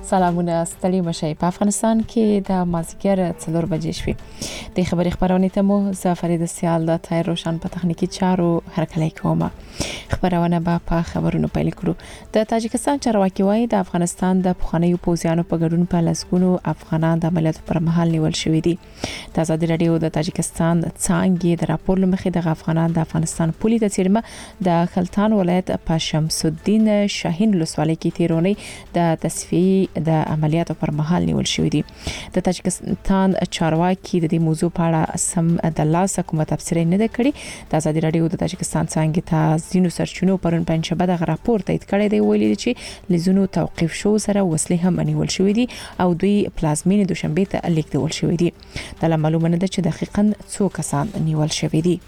سلامونه ستړي مشي په افغانستان کې د مازیګر 4 بجې شوې د خبرونه ته مو زفرید سیال د تایر روشن په تخنیکی چارو هرکلی کومه خبرونه په خبرونو پیل کړو د تاجکستان چارواکي وایي د افغانستان د پخوانیو پوځیانو په ګډون په لسګونو افغانان د عملیاتو پر مهال نیول شوې دي د ازادي رادیو د تاجکستان څنګه د راپور لمخې د افغانان د افغانستان پولی د چیرمه د خلتان ولایت په شمس الدین شاهین لسوالۍ کې تیرونی د تصفیه د عملیاتو پر مهال نیول شوې دي د تاجکستان چارواکي د دې موضوع په اړه سم د لاسه کومه تفسیر نه ده کړې د ازادي رادیو د تاجکستان څنګه ته زینو سرچینو پرون پنځبه د راپور تایید کړی دی ویلي چې لزونو توقيف شو سره وسلې هم نیول شوې دي او دوی پلازمینې دوشنبه ته لیکل شوې دي د معلومه نه ده چې دقیقاً څو کسان نیول شوې دي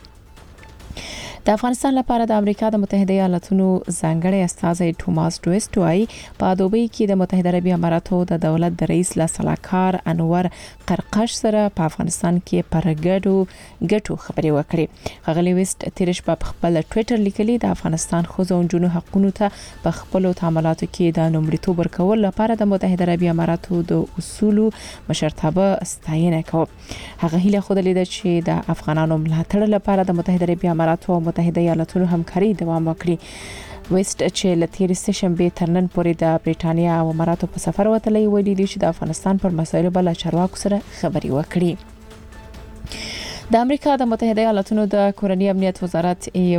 د افغانستان لپاره د امریکا د متحده ایالاتونو ځانګړي استازی ټوماس ډویسټ وايي په دوبۍ کې د متحده عربی اماراتو د دولت د رئیس لا صلاحکار انور قرقش سره په افغانستان کې پرګټو خبري وکړي غلي ویسټ تیرش په خپل ټوئیټر لیکلي د افغانستان خوځو جنو حقوقو ته په خپل تعاملاتو کې د نومړیتوب ورکول لپاره د متحده عربی اماراتو د اصولو مشرتابه ستاینه کوي هغه هیله خوده لیده چې د افغانانو ملاتړ لپاره د متحده عربی اماراتو متحده ایالاتونو همکاري دوام وکړي ویسټ چې لتیر سشنبه ترنن پورې د بریټانیا او اماراتو په سفر وتلی ویلي دي چې د افغانستان پر مسایلو بل چارواکو سره خبري وکړي د امریکا د متحده ایالاتونو د کورنۍ امنیت وزارت یو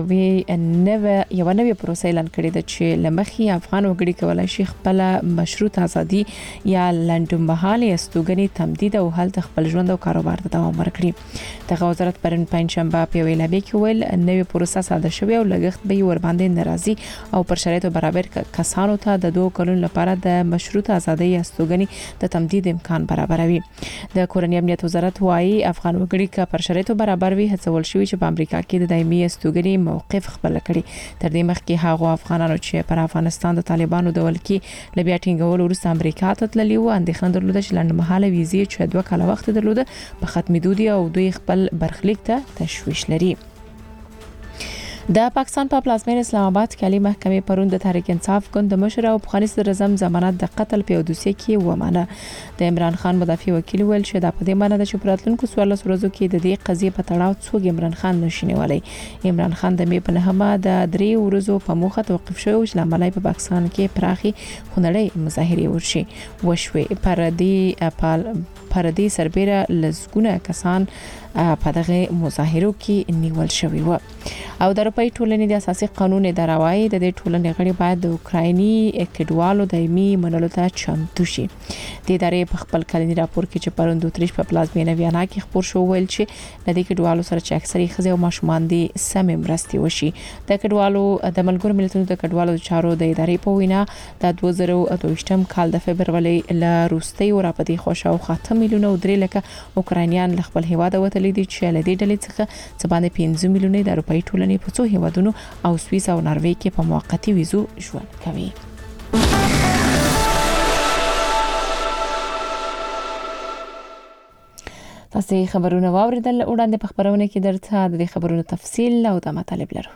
نوې پروسه اعلان کړې ده چې لمخي افغان وګړي کولای شي خپل مشروط ازادي یا لنډمهاله استوګنې تمدید او حل خپل ژوند او کاروبار ته دوام ورکړي د وزارت پرون پنځشنبه په ویلابه کې ویل نوې پروسه ساده شوې او لګښت به ور باندې ناراضي او پر شرایطو برابر کسانو ته د 2 کلونو لپاره د مشروط ازادي یا استوګنې د تمدید امکان برابروي د کورنۍ امنیت وزارت وايي افغان وګړي کا پر شرایطو برابر وي هڅول شوی چې په امریکا کې د دایمي استوګنې موقف خپل کړي تر دې مخکې هغه افغانانو چې پر افغانستان د طالبانو د ولکې لبیا ټینګول وروسته امریکا ته تللی و اندېښنه درلوده چې لنډمهاله ویزې چې 2 کاله وخت درلوده په ختمېدو دي او دوی خپل برخلیک ته تشویش لري د پاکستان په پلازمین اسلام آباد کې عالی محکمې پرون د تحریک انصاف ګوند مشر او افغاني صدر اعظم ضمانت د قتل په دوسیه کې ومانه د عمران خان مدافع وکیل ویل چې دا په دې معنی ده چې پراتلونکو 14 ورځو کې د دې قضیه په تړاو څوک عمران خان نشینولای عمران خان د مې په نهمه د 3 ورځو په موخه توقف شو چې لامل په پاکستان کې پراخي خونړۍ مظاهره ورشي وشوي پر دې سربېره لزګونه کسان په دغه مظاهرو کې نیول شوی و او د اروپאי ټولنې د اساسي قانون ادارهوي د دې ټولنې غړي باید د اوکرایني کډوالو دایمي منلو ته چمتو شي د ادارې په خپل کلنی راپور کې چې پرون 2 تریش په پلازمینه ویانا کې خبر شو ویل چې د دې کډوالو سره چې اکثري خزه او ماشومان دي سم مرستي وشي د کډوالو د ملګرو ملتونو د کډوالو چارو د ادارې په وینا د 2023م کال د فبرवरी ل روستي او راپدي خوشاو خاطر میلیونه 3 لکه اوکراینیان خپل هیواد وته لیدي چې لدې ډلې څخه څه باندې 15 میلیونه د اروپאי ټولنې په څو هیوادونو او سویس او ناروې کې په موقتی ویزو ژوند کوي تاسو خبرونه واوریدل وړاندې په خبرونه کې درته د خبرونو تفصیل او د مطالب لرو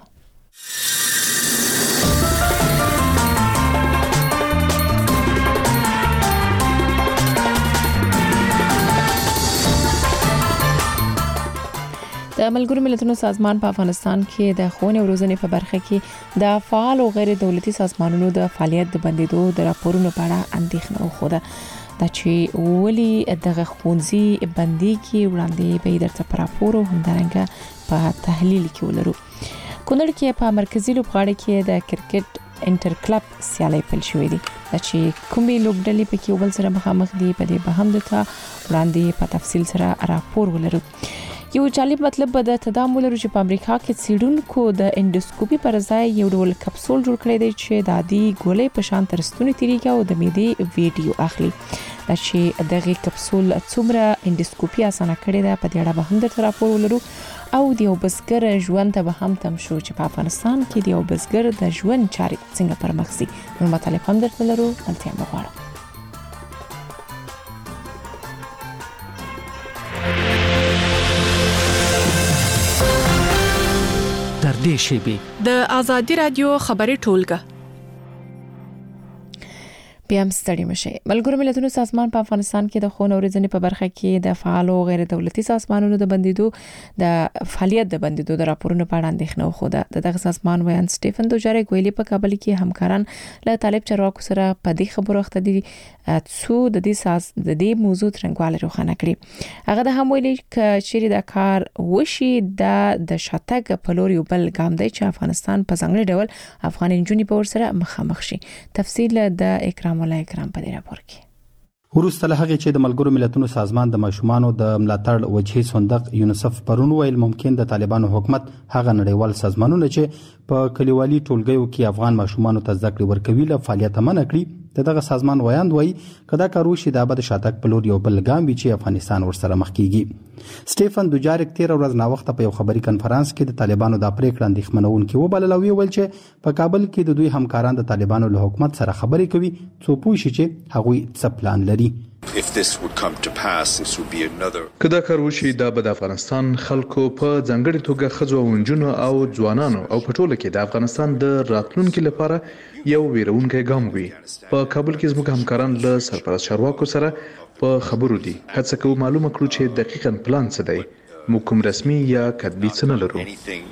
د ملګرو ملتونو سازمان په افغانستان کې د ښوونې او روزنې په برخه کې د فعال او غیر دولتي سازمانونو د فعالیت د بندیدو د راپورونو په اړه اندېښنه وښوده دا چې ولي دغه ښوونځي بندي کې وړاندې به درته پر راپور او همدارنګه په تحلیل کې ولرو کونړ کې په مرکزی لوبغاړي کې د کرکټ انټر کلب سیالي پیل شوې دي چې کومې لوبډلې پکې ول سره مخامخ دي په دې به هم دته وړاندې په تفصیل سره راپور ولرو یو جالب مطلب به د تدامل لري چې په امریکا کې څېړونکو د انډوسکوپي پر ځای یو ډول کپسول جوړ کړی دی چې د عادي ګولې په شان ترستونی تیریږي او د معدې ویډیو اخلي چې دغه کپسول څومره انډوسکوپي اسانه کړې ده په دې اړه به هم درته راپور ولرو او د یو بزګر ژوند ته به هم تم شو چې په افغانستان کې د یو بزګر د ژوند چارې څنګه پرمخ ځي نو مطالب هم درته لرو انته مغواړم در دې شیبې د ازادي رادیو خبري ټولګه بیا هم ستړي مشي. ملګرو ملتونو سازمان په افغانستان کې د خون او ورځنې په برخه کې د فعال او غیر دولتي سازمانونو د بندیدو د فعالیت د بندیدو د راپورونو په اړه اندېښنه وښوده. دغه سازمان وایي سټيفن دوجاریک ویلي په کابل کې همکاران له طالب چارواکو سره په دې خبرو اخته دي څو د دې موضوع ترنګواله روښانه کړي. هغه د هم ویلي چې چیرې د کار وشي د شاتګ په لور یو بل ګام دی چې افغانستان په ځانګړي ډول افغان انجونې په ور سره مخامخ شي. تفصیل د اکرام اکرام په دې راپور کې. ورسته له هغه چې د ملګرو ملتونو سازمان د ماشومانو د ملاتړ وجهي صندوق یونیسف پرون ویل ممکن د طالبانو حکومت هغه نړیوال سازمانونه چې په کلیوالي ټولګیو کې افغان ماشومانو ته زده کړې ورکوي له فعالیت منع کړي. دغه سازمان وایي کدا کارو شي د ابد شاتک په لور یو بل ګام وی چې افغانستان ورسره مخ کیږي. سټيفن دوجاریک 13 ورځ نا وخت په یو خبري کانفرنس کې د طالبانو د پریکړه اندېښمنون کې وبلل او ویل چې په کابل کې د دوی همکاران د طالبانو له حکومت سره خبرې کوي څو پوه شي چې هغوی څه پلان لري. کدا کار وشي د افغانستان خلکو په ځانګړي توګه خځو او نجونو او ځوانانو او په ټوله کې د افغانستان د راتلونکو لپاره یو ویرونکی ګام وي. په کابل کې زموږ همکاران له سرپرست چارواکو سره په خبرو دي. هڅه کوو معلومه کړو چې دقیقاً پلان څه دی. موږ کوم رسمي یا کتبي څه نه لرو.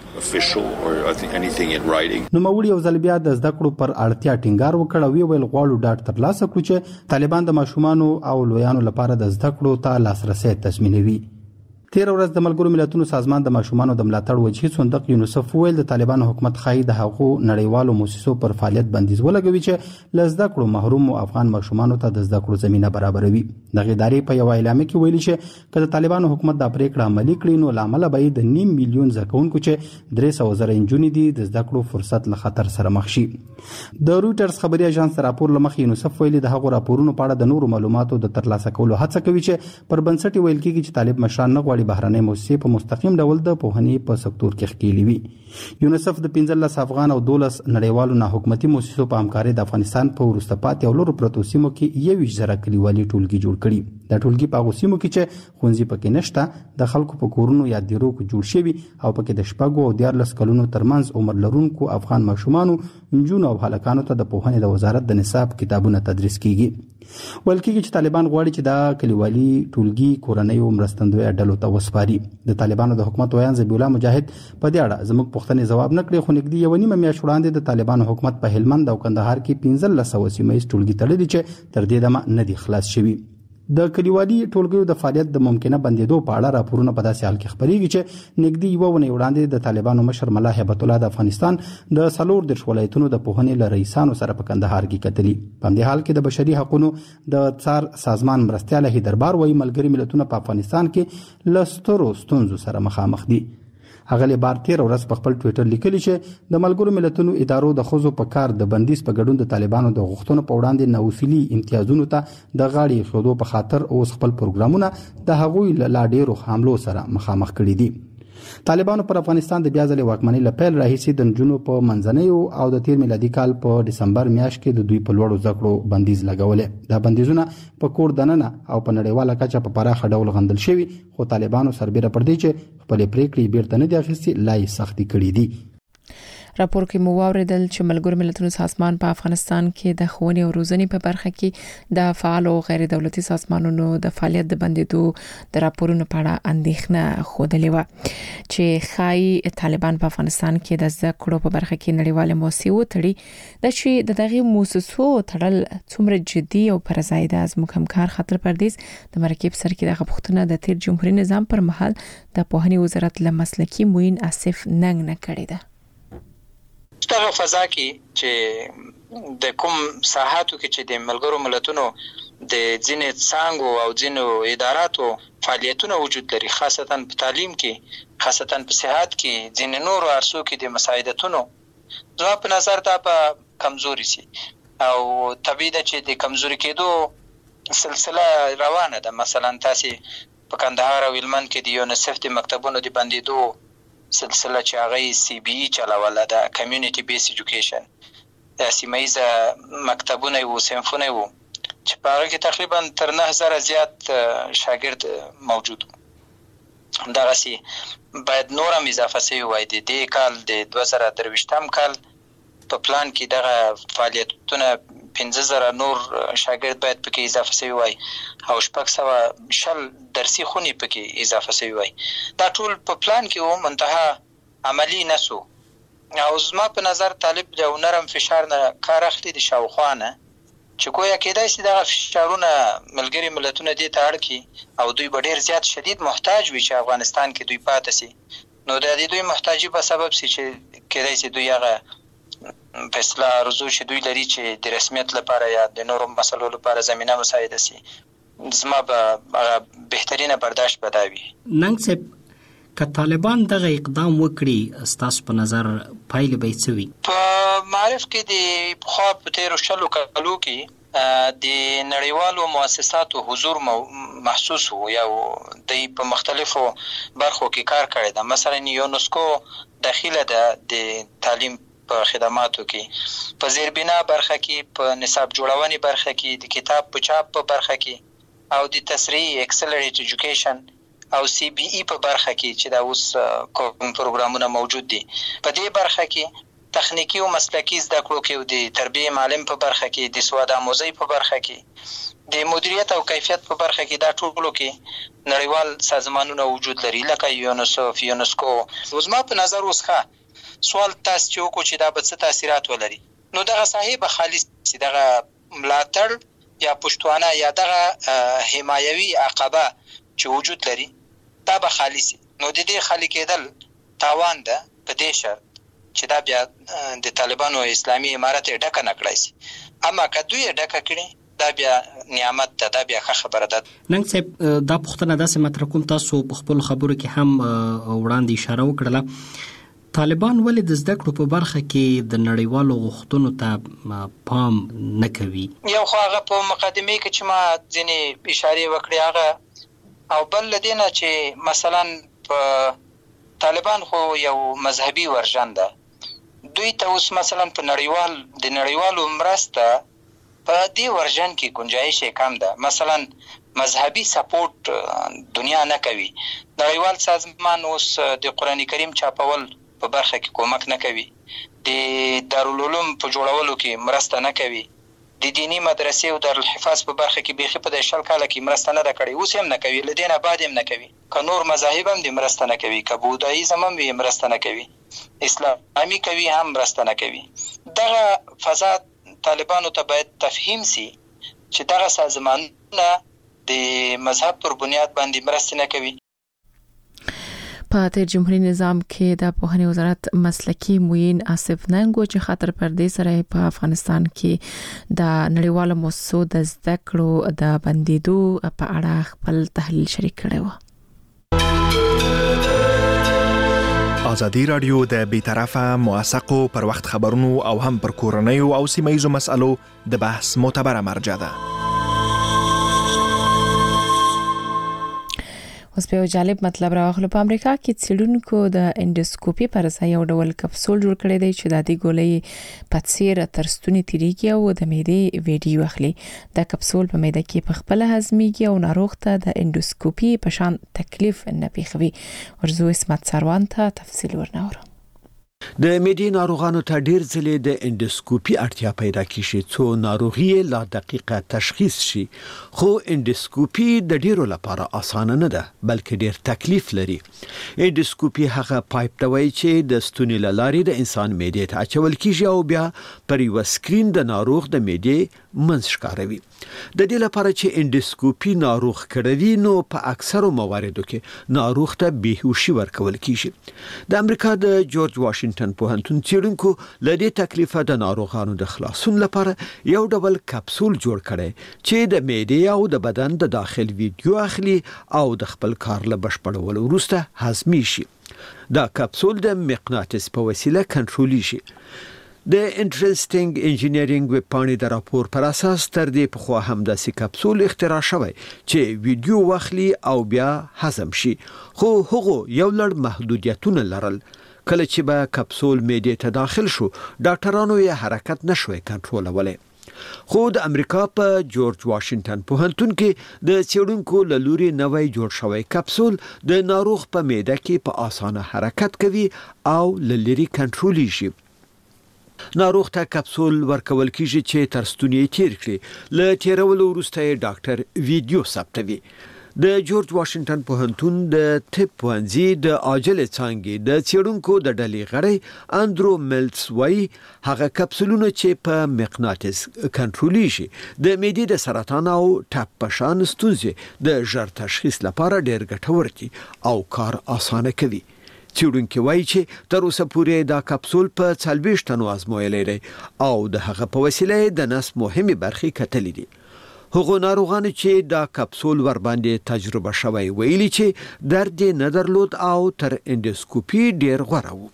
نو موږ یو ځل بیا د زده کړو پر اړتیا ټینګار وکړ او ویل غواړو ډاټ ترلاسه کړو چې طالبان د ماشومانو او لویانو لپاره د زده کړو ته لاسرسي تضمینوي. 13 ورځ د ملګرو ملتونو سازمان د ماشومانو د ملاتړ وجهي صندوق یونیسف ویل د طالبانو حکومت خای د هغو نړیوالو مؤسسو پر فعالیت بندیز ولګوي چې لزده کړو محروم افغان ماشومانو ته د زده کړو زمينه برابروي. د ادارې په یو اعلامیه کې ویلي چې کله طالبانو حکومت د پریکړه عملي کړي نو لامل به د 9 میلیون زکونکو چې 300,000 انجونې دي د زده کړو فرصت له خطر سره مخ شي. د رويټرز خبري اژانس راپور لمخ یونیسف ویلي د هغو راپورونو په اړه د نورو معلوماتو د ترلاسه کولو هڅه کوي چې پر بنسټ ویل کېږي چې طالب مشران نه غواړي بهرنۍ موسسې په مستقیم ډول د پوهنې په سکتور کې ښکېلي وي. یونیسف د 15 افغان او 12 نړیوالو نه حکومتي موسسو په همکارۍ د افغانستان په وروسته پاتې او لورو پرتو سیمو کې 21,000 کلیوالي ټولګي جوړ کړي. دا ټولګي په هغو سیمو کې چې ښوونځي پکې نشته د خلکو په کورونو یا دیرو کې جوړ شوي او پکې د شپږو او 14 کلونو ترمنځ عمر لرونکو افغان ماشومانو نجونو او هلکانو ته د پوهنې د وزارت د نصاب کتابونه تدریس کیږي. ول کېږي چې طالبان غواړي چې دا کلیوالي ټولګي کورنۍ او مرستندوی ډلو ته وسپاري. د طالبانو د حکومت ویان ذبیح الله مجاهد په دې اړه زموږ پوښتنې ځواب نه کړی خو نږدې یو نیمه میاشت وړاندې د طالبانو حکومت په هلمند او کندهار کې 1500 سیمه ټولګي تړلي چې تر دې دمه نه دي خلاص شوي. د کلیوالي ټولګیو د فعالیت د ممکنه بندیدو په اړه راپورونه په داسې حال کې خبرېږي چې نږدې یو ونې وړاندې د طالبانو مشر ملا هیبت الله د افغانستان د 4 ولایتونو د پوهنې له رئیسانو سره په کندهار کې کتلي. په دې حال کې د بشري حقوقو د څار سازمان مرستیال دربار وایي ملګري ملتونه په افغانستان کې لسترو ستونزو سره مخامخ دي. هغه له بار 13 ورځ په خپل ټوئیټر لیکلی چې د ملګرو ملتونو ادارو د خزو په کار د بندیز په ګډون د طالبانو د غوښتنو په وړاندې نوفلي امتیازونو ته د غاړې خودو په خاطر اوس خپل پروګرامونه د هغوی لا ډیرو حملو سره مخامخ کړي دي. طالبانو پر افغانستان د بیا ځلې واکمنۍ له پیل راهیسې د نجونو په منځنیو او د 13 میلادي کال په دسمبر میاشت کې د دوی په لوړو زده کړو بندیز لګولې. دا بندیزونه په کور دننه او په نړیواله کچه په پراخه ډول غندل شوي خو طالبانو سربېره پر دې چې خپل پریکړې بیرته نه دي اخیستې لا یې سختي کړې دي. راپور کې مو واوریدل چې ملګرو ملتونو سازمان په افغانستان کې د ښوونې او روزنې په برخه کې د فعال او غیر دولتي سازمانونو د فعالیت د بندیدو د راپورونو په اړه اندېښنه خوده و چې خای طالبان په افغانستان کې د زده کړو په برخه کې نړیواله موسسې وتړي د چې د دغه موسسو تړل څومره جدي او پرځای ده. زموږ همکار خاطر پردیس د مرکب سر کې د غوښتنه د تیر جمهوریت نظام پر مهال د پوهنې وزارت له مسلکی موین اسف ننګ نه کړی ده. دغه فضا کې چې د کوم ساحاتو کې چې د ملګرو ملتونو د ځینې څانګو او ځینو اداراتو فعالیتونه وجود لري خاصتا په تعلیم کې خاصتا په صحت کې ځینې نورو عرصو کې د مساعدتونو زما په نظر دا په کمزوري سي او طبیعي ده چې د کمزوري کېدو سلسله روانه ده. مثلا تاسو په کندهار او هلمند کې د یونیسف د مکتبونو د بندیدو سلسله چې هغه سی بي ای چلاوله ده کمیونټي بیس ایجوکیشن سیمایي مکتبونه او صنفونه وو چې په هغه کې تقریبا تر 9000 زیات شاګرد موجود وو. دا غسي باید نور هم اضافه شي وای دي د کال د 2023 کال په پلان کې دغه فعالیتونه 15,000 نور شاګرد باید پکې اضافه شوی وای او 600 درسي خونې پکې اضافه شوی وای. دا ټول په پلان کې و، منتها عملی نسو. او زما په نظر طالب د نرم فشار نه کار اخلي د شاوخوا نه، چې ګویا کېدای شي دغه فشارونه ملګري ملتونه دې ته اړ کړي او دوی به ډېر زیات شدید محتاج وي چې افغانستان کې دوی پاتې شي. نو د دوی محتاجي په سبب شي چې کېدای شي دوی هغه په اصطلاح ارزو چې دوی لري چې د رسمیت لپاره یا د نورو مسلو لپاره زمینه مساعده شي. زما به بهترینه برداشت به دا وي. ننګ صاحب، که طالبان دغه اقدام وکړي ستاسو په نظر پایلې به څه وي؟ په معرف کې د پخوا په تېرو 20 کالو کې د نړیوالو مؤسساتو حضور محسوس و یا د په مختلفو برخو کې کار کړی ده. مثلا یونسکو داخله ده د تعلیم په خدماتو کې، په زیربنا برخه کې، په نصاب جوړونې برخه کې، د کتاب په چاپ په برخه کې او د تسریع اکسلریټ ایجوکیشن او CBE په برخه کې چې دا اوس کوم پروګرامونه موجود دي. په دې برخه کې تخنیکی او مسلکی زده کړو کې او د تربیه معلم په برخه کې، د سواد آموزي په برخه کې، د مدیریت او کیفیت په برخه کې، دا ټولو کې نړیوال سازمانونه وجود لري لکه یونسف، یونسکو. زما په نظر اوس سوال تاسو چې وکړو چې دا به څه تاثیرات ولري، نو دغه صاحب خالص دغه ملاتړ یا پښتوانه یا دغه حمایوي عقبه چې وجود لري دا به خالصي. نو د دې خالی کېدل تاوان ده په دې شرط چې دا بیا د طالبانو اسلامي امارت ډکه نه کړای شي. اما که دوی ډکه کړي دا بیا نعمت ده، دا بیا ښه خبره ده. ننګ صاحب، دا پوښتنه داسې مطرح کوم، تاسو په خپل خبرو کې هم وړاندې اشاره وکړله، طالبان ولې د زده کړو په برخه کې د نړیوالو غوښتنو ته پام نه کوي؟ یو خو هغه په مقدمه کې چې ما ځینې اشارې وکړې هغه، او بل لدينا چې مثلا په طالبان خو یو مذهبي ورژن ده، دوی ته اوس مثلا په نړیوالو مرسته په دې ورژن کې گنجائش کم ده. مثلا مذهبي سپورت دنیا نه کوي، نړیوال سازمان اوس د قرآن کریم چاپول په برخه کې کومک نه کوي، د دارالعلوم په جوړولو کې مرسته نه کوي، د دینی مدرسې او دارالحفاظ په برخه کې بیخي په 10 کاله کې مرسته نه کړې، اوس هم نه کوي، لدينا بعد هم نه کوي. که نور مذاهب هم د مرسته نه کوي، که بودایزم هم مرسته نه کوي، اسلامي کوي هم مرسته نه کوي. دغه فضا طالبانو ته باید تفهیم سي چې دغه سازمانونه د مذهب پر بنیاد باندې مرسته نه کوي. په تیر جمهوریت نظام کې د پوهنې وزارت مسلکی معین آصف ننګو چې خاطر پردې سره په افغانستان کې د نړیوالو مؤسسو د زده کړو د بندیدو په اړه خپل تحلیل شریک کړی و. ازادي رادیو د بیطرفه موثقو پر وخت خبرونو او هم پر کورنیو او سیمه‌یزو مسالو د بحث معتبره مرجع ده. اوس په جالب مطلب راغلو. په امریکا کې څېړونکو د انډوسکوپي پر ځای یو ډول کپسول جوړ کړی دی چې د دې ګولۍ په څیر تر ستوني تیریږي او د معدې ویډیو اخلي. دا کپسول په معده کې په خپل هضميږي او ناروغ ته د انډوسکوپي په شان تکلیف نه پیښوي. ورزو اسمت سروان ته تفصیل ورناوړو. د معدې ناروغانو ته ډیر ځلې د انډوسکوپي اړتیا پیدا کیږي څو ناروغي لا دقیقه تشخیص شي، خو انډوسکوپي د ډیرو لپاره اسانه نه ده بلکې ډیر تکلیف لري. انډوسکوپي هغه پایپ ته وایي چې د ستوني لارې د انسان معدې ته اچول کیږي او بیا پر یو سکرین د ناروغ د معدې منځ ښکاروي. د دې لپاره چې انډوسکوپي ناروغ کړوي نو په اکثرو مواردو کې ناروغ ته بیهوشي ورکول کیږي. د امریکا د جورج واشنگټن پوهنتون څېړونکو له دې تکلیفه د ناروغانو د خلاصون لپاره یو ډول کپسول جوړ کړي چې د معدې او د بدن د داخل ویډیو اخلي او د خپل کار له بشپړولو وروسته هضمي شي. دا کپسول د مقناطیس په وسیله کنټرول شي. د انټرسټینګ انجینیرینګ ویب پاڼې د راپور پر اساس تر دې پخوا هم داسې کپسول اختراع شوی چې ویډیو واخلي او بیا هضم شي، خو هغه یو لړ محدودیتونه لرل. کله چې به کپسول معدې ته داخل شو ډاکټرانو یې حرکت نشوي کنټرولولای. خو د امریکا په جورج واشنگټن پوهنتون کې د څېړونکو له لوري نوی جوړ شوی کپسول د ناروغ په معده کې په اسانه حرکت کوي او لری کنټرول شي. ناروغ ته کپسول ورکول کیږي چې تر ستوني تیر کړي ل تیرولو وروسته ډاکټر ویډیو ثبتوي. د جورج واشنگټن پوهنتون د طب پوهنځي د عاجله څانګې د څېړونکو د ډلې غړی اندرو ملټس وايي هغه کپسولونه چې په مقناطیس کنټرولېږي د معدې د سرطان او ټپ په شان ستونزې د ژر تشخیص لپاره ډېر ګټور دي او کار اسانه کوي. څېړونکي وايي چې تر اوسه پورې دا کپسول په 40 تنو ازمویلی دی او د هغه په وسیله د نس مهمه برخې کتلې دي. هغه ناروغان چې دا کپسول ور باندې تجربه شوی ویلي چې درد نه درلود او تر اندوسکوپي ډیر غوره وو.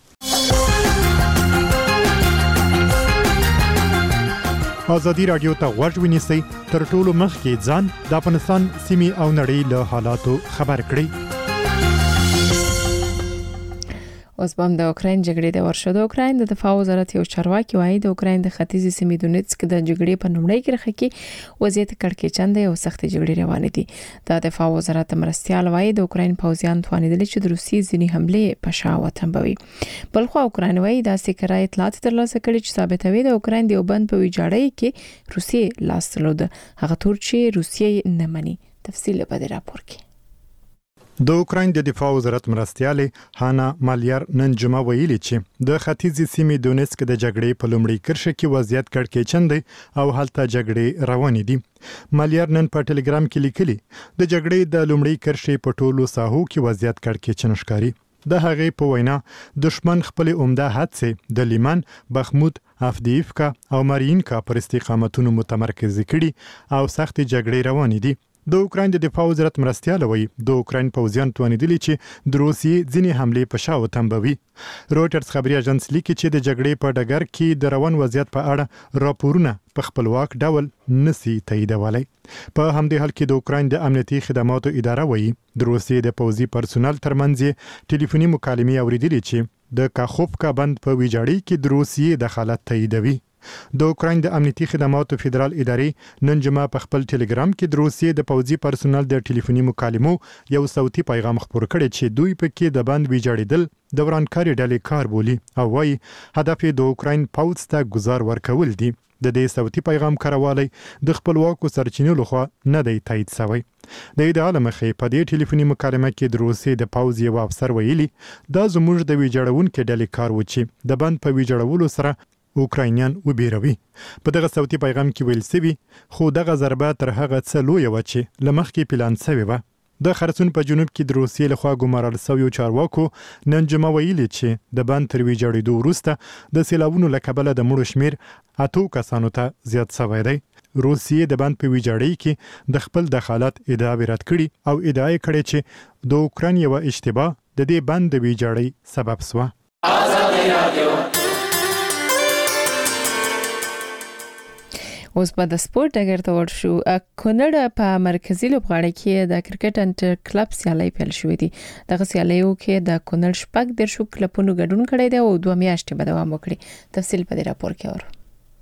ازادي رادیو ته غوږ ونیسئ تر ټولو مخکې ځان د افغانستان سیمې او نړۍ له حالاتو خبر کړئ. اوس هم د اوکراین جګړې د ورشو د اوکراین د دفاع وزارت یو چارواکي وایي د اوکراین د ختیځې سیمې دونیتسک د جګړې په لومړۍ کرښه کې وضعیت کړکېچن دی او سخت جګړې روانې دي. د دفاع وزارت مرستیال وایي د اوکراین پوځیان توانیدل چې د روسیې ځینې حملې په شا وتمبوي. بلخو اوکراین وایي دا سکرای اطلاعات ترلاسه کړي چې ثابتوي د اوکراین د یوبند په ویجاړۍ کې روسیې لاس درلود هغه تور چې روسیې نه مني. تفصیل په دې راپور کې. د اوکراین د دفاع وزارت مرستیال هانا مالیار نن جمعه ویلي چې د ختیځې سیمې دونیتسک د جګړې په لومړۍ کرښه کې وضعیت کړکېچن دی او هلته جګړې روانې دي. مالیار نن په ټلګرام کې لیکلي د جګړې د لومړۍ کرښې په ټولو ساحو کې وضعیت کړکېچن ښکاري. د هغې په وینا دشمن خپل عمده هڅې د لیمان، بخمود، افدیفکا او مارینکا پر استقامتونو متمرکز کړي او سخت جګړې روانې دي. د اوکراین د دفاع وزارت مرستیال وایي د اوکراین پوځیان توانیدلي چې د روسیې ځینې حملې په شا وتمبوي. رویټرز خبري اژانس لیکي چې د جګړې په ډګر کې د روان وضعیت په اړه راپورونه په خپلواک ډول نسی تاییدولی. په همدې حال کې د اوکراین د امنیتي خدماتو اداره وایي د روسیې د پوځي پرسونل ترمنځ ټلیفوني مکالمې اوریدلې چې د کاخوفکا بند په ویجاړۍ کې د روسیې دخالت تاییدوي. د اوکراین د امنیتي خدماتو فدرال ادارې نن جمعه په خپل ټلګرام کې د روسیې د پوځي پرسونل د ټلیفوني مکالمو یو صوتي پیغام خپور کړی چې دوی پکې د بند ویجاړېدل د ورانکاري ډلې کار بولي او وايي هدف د اوکراین پوځ ته گزار ورکول دي. د دې صوتي پیغام کاروالی د خپلواکو سرچینو لخوا نه دی تایید شوی. د ادعا له مخې په دې ټلیفوني مکالمه کې د روسیې د پوځ یو افسر ویلي دا زموږ د ویجاړونکو ډلې کار و چې د بند په ویجاړولو سره اوکراینیان وبیروي. په دغه صوتي پیغام کې ویل شوی خو دغه ضربه تر هغه څه لویه وه چې له مخکې پلان شوې وه. د خرسون په جنوب کې د روسیې لخوا ګمارل شویو چارواکو نن جمعه ویلي چې د بند تر ویجاړېدو وروسته د سیلابونو له کبله د مړو شمېر 8 کسانو ته زیات شوی دی. روسیې د بند په ویجاړۍ کې د خپل دخالت ادعا رد کړي او ادعا یې کړې چې د اوکراین یو اشتباه د دې بند د ویجاړۍ سبب شوه. اوس په د سپورت ډګر ته ورشو. کونړ په مرکزی لوبغاړي کې د کرکټ انټر کلب سیالي پیل شوې دي. دغه سیالیو کې د کونړ شپږ درشو کلبونو ګډون کړی دی او 2 میاشتې به دوام وکړي. تفصیل په دې راپور کې اورو.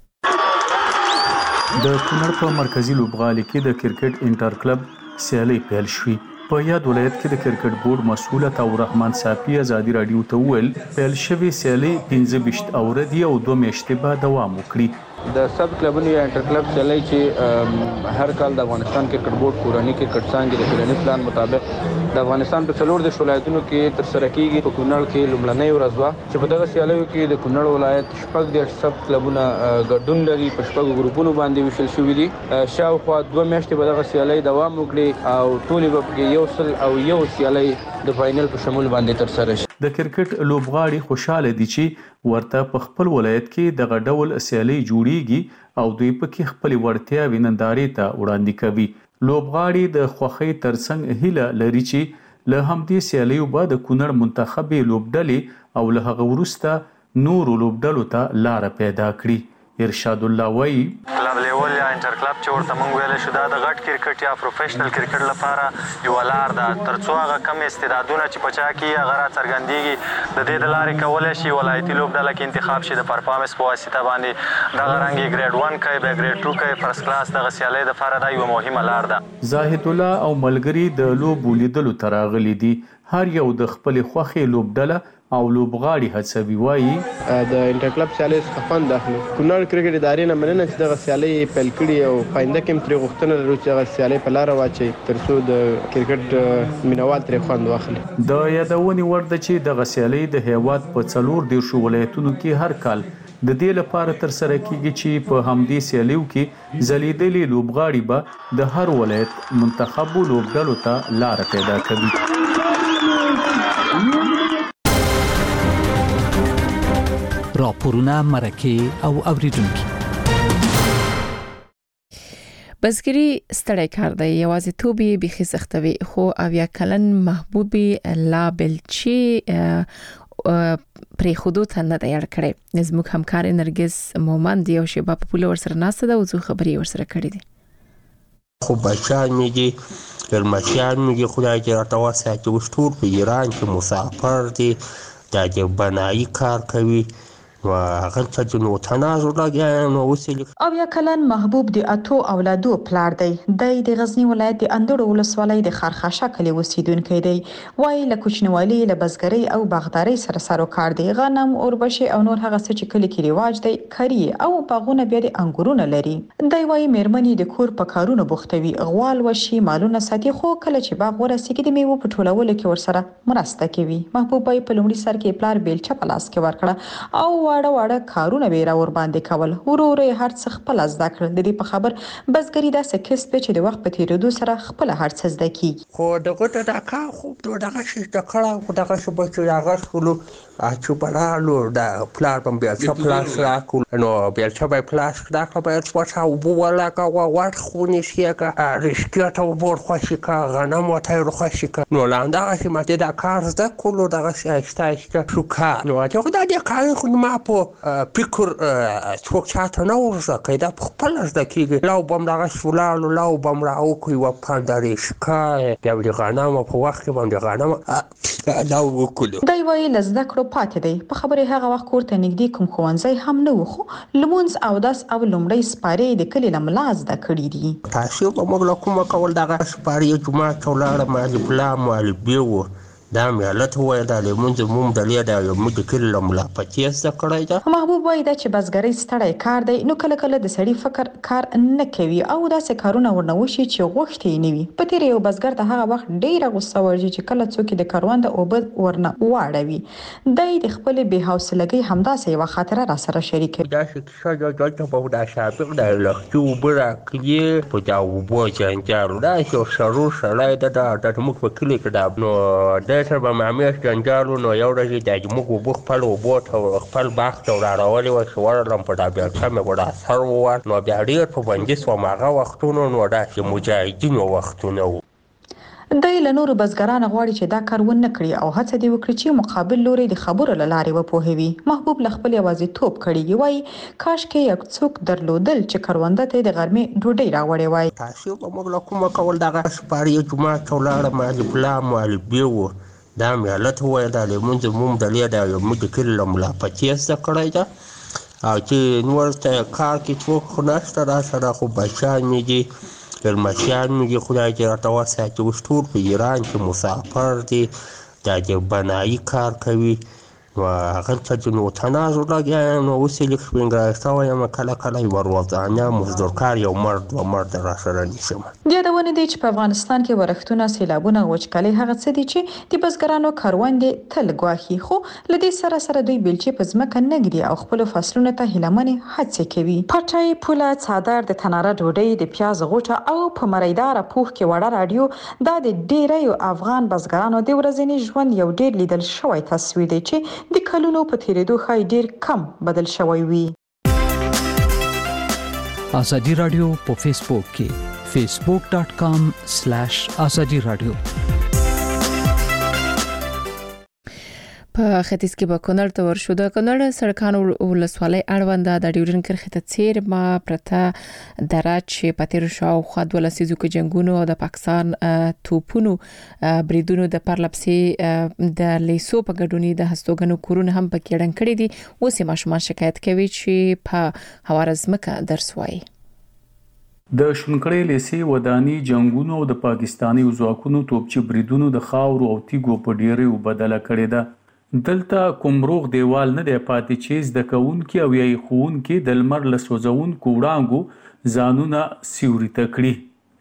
د کونړ په مرکزی لوبغاړي کې د کرکټ انټر کلب سیالي پیل شوې. په یاد ولایت کې د کرکټ بورډ مسؤل عطا الرحمن صافي ازادي رادیو ته ویل پیل شوی سیالي 15 اورد او 2 میاشتې به دوام وکړي. د سب کلبونو یا انټر کلب سیالي چې هر کال د افغانستان کرکټ بورډ کورنۍ کرکټ څانګې د پلاني پلان مطابق د افغانستان په څلور د ولایتونو کې تر سره کیږي. په کونړ کې لومړنۍ ورځ وه چې په دغه سیالیو کې د کونړ ولایت شپږ د سب کلبونه ګډون لري. په شپږ ګروپونو باندې ویشل شوي دي. شاوخوا 2 میاشتې به دغه سیالي دوام وکړي او ټولې به پکې یو سیالي د فاینل په شمول باندې تر سره شي. د کرکټ لوبغاړي خوشاله دي چې ورته په خپل ولایت کې دغه ډول سیالي جوړیږي او دوی پکې خپل ورتیا ویننداري ته وړاندې کوي. لوبغاړي د خوخي ترڅنګ هیله لري چې له همدې سیالیو به د کونړ منتخبي لوبډلې او له هغه وروسته نور لوبډلو ته لار پیدا کړي. ارشاد الله وایي کلب لیول یا انټر کلب چې ورته موږ ویل شو دا د غټ کرکټ یا پروفیشنل کرکټ لپاره یو لار ده ترڅو هغه کم استعدادونه چې پچا کی هغه را څرګندېږي د دې د لارې کولای شي ولایتي لوبډله کې انتخاب شي د پرفارمنس په واسطه باندې دغه رنګ ګریډ 1 کوي به ګریډ 2 کوي فرست کلاس دغه سیالۍ لپاره دا یو مهمه لار ده. زاهد الله او ملګری د لوبو لیدلو ته راغلي دي. هر یو د خپل خوښې لوبډله او لوبغاړي هڅوي وایي د انټر کلب سیالۍ څخه خوند اخلو. کونړ کرکټ ادارې نه مننه چې دغه سیالۍ پیل کړي او پاینده کې ترې غوښتنه لرو چې دغه سیالۍ په لاره واچي ترڅو د کرکټ مینوال ترې خوند واخلي. د یادونې وړ ده چې دغه سیالۍ د هیواد په 14 ولایتونو کې هر کال د دې لپاره تر سره کیږي چې په همدې سیالیو کې ځلیدلي لوبغاړي به د هر ولایت منتخبو لوبډلو ته لار پیدا کوي. راپورونه مرکه او اوریدونکو بزګری ستړی کار دی یوازې توبې بيخي سختوي خو اویا کلن محبوبي لا بلچي پرې خودو ته نه دی اړکړي زموږ همکار نرګس مومند یو شی په پوله ورسره ناسته ده او زه خبري ورسره کړې دي خو بچان مې دي ګرمچان مې دي خدای دې راته وساتي وشتور په ایران کې مسافر دي دا د بنایي کار کوي و هغه چې نو تنازل لګیا نو وسیل او یا کلن محبوب دی اتو اولادو پلار دی د غزنی ولایت د اندړ ولسوالۍ د خارخاشه کلی اوسیدونکو دی وای له کوچنوالي له بزګری او باغداري سره سره کار دی غنم اوربشي او نور هغه څه چې کلی کې رواج دی کری او باغونه بیا د انګورونه لري دی وای مېرمنې د کور په کارونو بوختوي غوال وشي مالونه ساتي خو کله چې باغ ورسېږي د میوه په ټولولو کې ورسره مرسته کوي محبوب په لومړي سر کې پلار بیلچه پلاس کې ورکړه او واړه کارونه به را ور باندې کول ورور هر څه خپل زده کړل د دې په خبر بزګری دا سکس په چې د وخت په تیریدو سره خپل هر څه زده کی خو دغه د کار خو دغه شي د کړه خو دغه شو بچو هغه شلو چې بلالو د پلار په بیا چې پلاس راکول نو بیا چې به پلاس راکړه به څه او ولا کا وړ خونی شي کا رښتیا ته ور خوشی کا غنم وته خوشی کا نو لاندې چې ماته دا کار زده کولو دغه شي شته شو کا نو چې دا د کار خو ما په فکر څوک چاته نه ورسه کیدا خپل زده کیږي لاو بم دغه شولالو لاو بم راو کوي و پانداري شکای بیا د غنم په وخت کې باندې غنم لاو وکړو دا وایي لزده کړو پاتې دی په خبره هغه وخت کوړه نږدې کوم خوانځي هم نه وخو لمونز او داس او لمړی سپاره د کلی لملاز د کړی دي تاسو په موږ کومه کول دغه سپاره جمعه ټولاړه مالي بلا مالي بیو دا مهلت وای دا لمونځ موږ د لیدا یو موږ کلی لملا پچیس د کړی دا محبوب وای دا چې بزګری ستړی کار دی نو کله کله د سړی فکر کار نه کوي او دا څه کارونه ورنوشي چې غوښتي نه وي په تیر یو بزګر ته هغه وخت ډیره غوسه ورځي چې کله څوک د کاروان د اوبد ورنه واړوي دای د خپل به حوصلګي همداسې یو خاطره را سره شریک دا چې څنګه دا په دا شابه دا لختو برا کلی په دا وبو جنجارو دا چې شرو شړای دا د موږ په کلی کې دا نو سر به معمیش جنجالو نو یو ورځ د موږ وبو خپل وبو ته خپل باغ ته راړولې و چې ورلم په دا بیا سمه وړا سر وور نو بیا ډیر په باندې سو ماغه وختونو نو دا چې مجاهدینو وختونو د لنورو بزګران غواړي چې دا کار ونه کړي او هڅه دی وکړي چې مقابل لوري د خبرو لاره وپوهوي محبوب لخپل یوازې توپ کړي وای کاش کې یو څوک درلودل چې کرونده ته د غرمې ډوډۍ راوړي وای تاسو په موږ کومه کول دغه سپاره جمعه ټولاړه مالي بلا مالي بیو دا مهلت وای دا لمونځ موږ د لیدا یو موږ کلی لملا پچیس د کړی دا او چې نور ته کار کې څوک خو نشته را سره خو بچان مې دي ګرمچان مې دي خدای دې راته وساتي وشتور په ایران کې مسافر دي دا د بنایي کار کوي و هغه چې نو تنازل لګیا نو وسیل سپینګراسته وایم کله کله وروځانه مزدورکار یو مرد را سره نشم یادونه دي چې په افغانستان کې ورښتونه سیلابونه وچکالي هغه څه دي چې د بزګرانو کاروندې تل ګواخي خو لدې سره سره دوی بلچې په ځمکه نګدي او خپل فصلونه ته هلمنې هڅه کوي پټي پوله څادر د تناره ډوډۍ د پیاز غوټه او په مریدار پوخ کې وړه رادیو دا د ډیرو افغان بزګرانو د ورځني ژوند یو ډیر لیدل شوی تصویر دی چې د کلونو په تیریدو خای ډیر کم بدل شوی وي ازادي رادیو په فیسبوک کې facebook.com/azadi radio په ختیځ کې به کونړ ته ورشو د کونړ سړکانو ولسوالۍ اړوند د ډیورن کرښې ته چیر ما پرته دراچ په تیر شاو خو د ولسیزو کې جنگونو او د پاکستان توپونو بریدونو د پرلپسي د لیسو په ګډونی د هستوګنو کورونه هم پکې ډنګ کړي دي. اوس ماشومان شکایت کوي چې په هوارزمکه درس وایي. د شونکړې لیسي ودانی جنگونو او د پاکستانی ځواکونو توپچي بریدونو د خاور او تیګو په ډیره وبدله کړې ده. دلته کومروغ دیوال نه دی پاتې چې د کون کې او یې خون کې د لمر لسوځون کوړانګو ځانونه سیوري تکړي.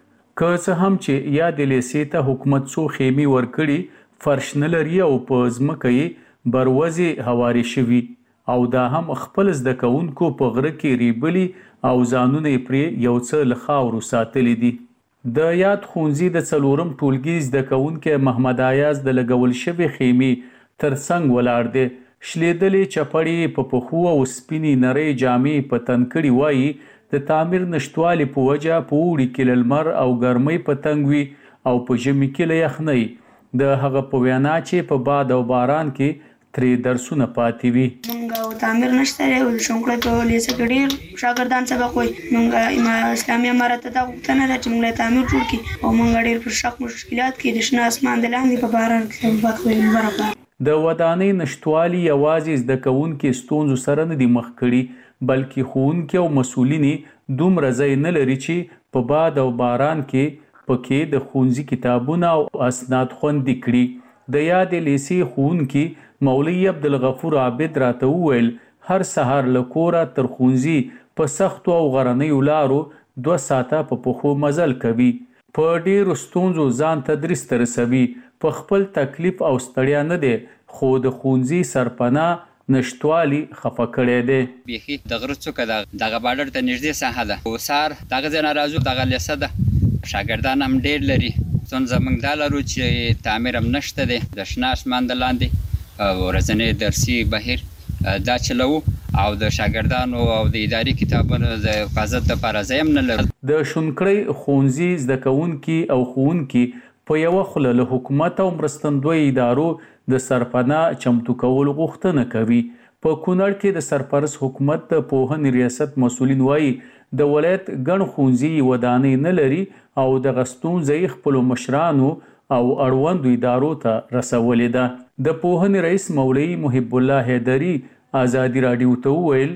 که څه هم چې یا د لیسي ته حکومت څو خیمه ورکړي فرش نه لري او په ځمکه یې بروزي هواري شوي او دا هم خپل د کونکو په غره کې ریبلي او ځانونه پرې یو څه لخاورو ساتلي دي. د یاد خونځي د څلورم ټولګي زده کوونکي محمد ایاز د لګول شوی خیمه ترڅنګ ولاړ دی. شلیدلې چپړې په پخو او سپینی نری جامې په تنکړی وایي د تعمیر نشټوالي په وجه په وړي کې لمر او ګرمۍ په تنګوي او په ژمي کې له یخنۍ. د هغه په وینا چې په باد او باران کې ترې درسونه پاتې وي. مونږ تعمیر نشته او شونکړه په لیسه کې ډېر شاګردان سبق وایي. مونږ اسلامي امارت ته غوښتنه ده چې مونږ تعمیر جوړ کړي او مونږ ډېر پر شک مشکلات کې د شنه اسمان د لاندې په باران کې سبق ویل برابر. د ودانۍ نشټوالي یوازې زده کوونکي ستونزو سره نه دي مخ کړي بلکې ښوونکي او مسؤلین دومره ځای نه لري چې په باد او باران کې پکې د ښوونځي کتابونه او اسناد خوندي کړي. د یادې لیسې ښوونکي مولوي عبدالغفور عابد راته وویل هر سهار له کوره تر ښوونځي په سختو او غرنیو لارو 2 ساعته په پښو مزل کوي. په ډېرو ستونزو ځان تدریس ته رسوي. په خپل تکلیف او ستړیا نه دی خو د ښوونځي سرپناه نشټوالي خفه کړی دی. بیخي د غره څوکه دغه بارډر ته نږدې ساحه ده. وسار دغه ځای نه راځو دغه لیسه ده. شاګردان هم ډېر لري. ستونزه موږ دا لرو چې تعمیر هم نشته دی. د شنه اسمان د لاندې ورځنی درسي بهیر دا چلو او د شاګردانو او د اداري کتابونو د حفاظت لپاره ځای هم نه لرو. د شونکړې ښوونځي زده کوونکي او ښوونکي په یوه خوله له حکومت او مرستندویه ادارو د سرپناه چمتو کولو غوښتنه کوي. په کونړ کې د سرپرست حکومت د پوهنې ریاست مسؤلین وایي د ولایت ګڼ ښوونځي ودانۍ نه لري او دغه ستونزه خپلو مشرانو او اړوندو ادارو ته رسولې ده. د پوهنې رئیس مولوي محب الله حیدري آزادي راډیو ته وویل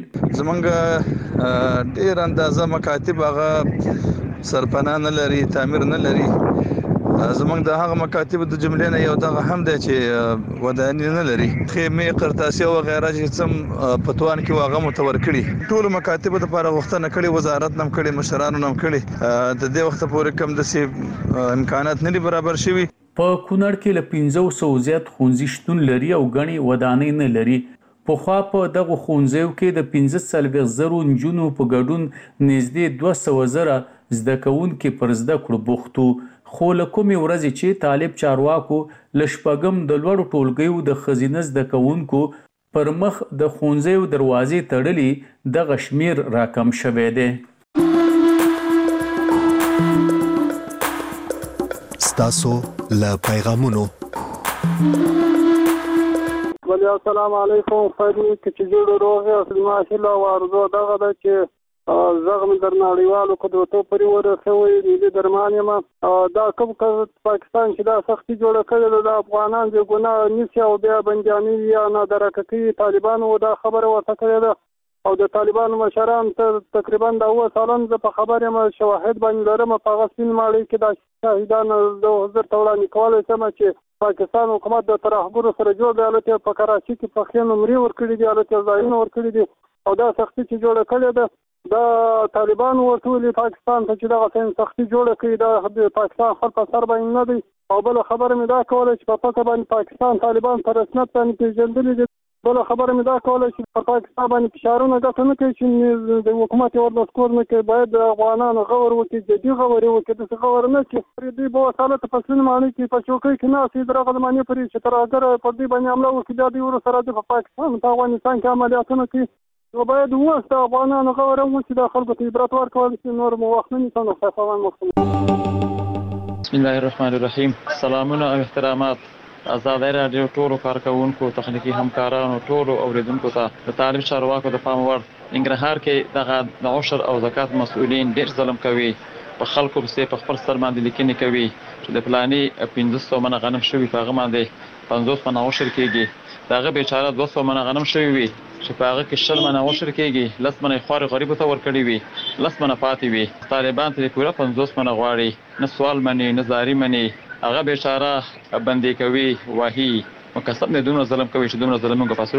زمونږ ډېر اندازه مکاتب هغه سرپناه نه لري تعمیر نه لري. زمونږ د هغه مکاتب د جملې نه یو دغه هم دی چې ودانۍ نه لري. خیمې قرطاسي او غیره چې سم پتوان کې واغه متور کړي. ټول مکاتب د لپاره غوښتنه کړي وزارت نم کړي مشرانو نم کړي. د دې وخت پورې کم د امکانات نه برابر شوي. په کونړ کې له 500 زیات ښوونځي شتون لري او غني ودانۍ نه لري. پخوا په دغه ښوونځیو کې د 15,000 نجونو په ګډون نږدې 200,000 زده کوونکي پر زده کړو بوختو. خو له کومې ورځې چې طالب چارواکو له شپږم د لوړو ټولګیو د ښځینه زده کوونکو پر مخ د ښوونځیو دروازې تړلي دغه شمیر راکم شوی دی. ستاسو له پیغامونو السلام علیکم خیری چې جوړ روغه ماشاءالله ورزو دغه د چې زغم در نړیوالو قدرتو پرې ورسوي ملي درمان یم دا کوم پاکستان چې دا سختي جوړه کړې د افغانان د ګناه نشي او بیا بنجامي یا نادرکتی طالبانو دا خبره ورته کړې ده او د طالبانو مشران تقریبا د 2 سالن په خبره ما شواهد باندې لرم په غسین ماړي کې د شهیدانو د حضور توړانې کولای سم چې پاکستان حکومت د ترهګرو سره جوړ دی البته په کراچي کې په خین عمرې ورکړي دي البته ځایونه ورکړي دي او دا سختي چې جوړه کړې ده د طالبانو ورټولي پاکستان ته چې دا سختي جوړه کړي د پاکستان خلک سر باندې نه دی او بل خبره مې دا کوله چې په پټه باندې پاکستان طالبان پر رسمیت باندې پیژندلي دي. بل خبره مې دا کوله چې په پاکستان باندې فشارونه ګټه نه کوي چې د حکومت یو دستور نه کوي باید د افغانانو غور وکړي جدي غور وکړي د غور نه کوي دوی به وساله ته پسونه معنی کې په چوکۍ کې نه سي درغه د معنی پرې چې تر اگر په دې باندې عمله وکړي د ور سره د پاکستان په افغانستان کې عملیاتونه کوي نو باید وسته افغانانو غور وکړي د خلکو ته عبرت ورکول شي نور مو وخت نه نیسي خفوان مخکې. بسم الله الرحمن الرحیم. سلامونه او احترامات آزاد رادیو ټولو کارکونکو تخنیکی همکارانو ټولو اوریدونکو ته د طالب چارواکو د پام وړ انګرهار کې دغه د عشر او زکات مسؤلین ډیر ظلم کوي په خلکو په په خپل سر باندې لیکنې کوي چې د پلاني 1500 منه غنم شوی په هغه باندې 50 منه عشر کېږي داغه بیچاره 200 منه غنم شوی وي چې په هغه کې 60 منه عشر کېږي لس منه خور غریب ته ورکړي وي لس منه پاتې وي طالبان ته پورا 50 منه غواړي نه سوال مني نه زاری مني هغه بیچاره بندي کوي وਹੀ مکسب نه دونه ظلم کوي چې دونه ظلم موږ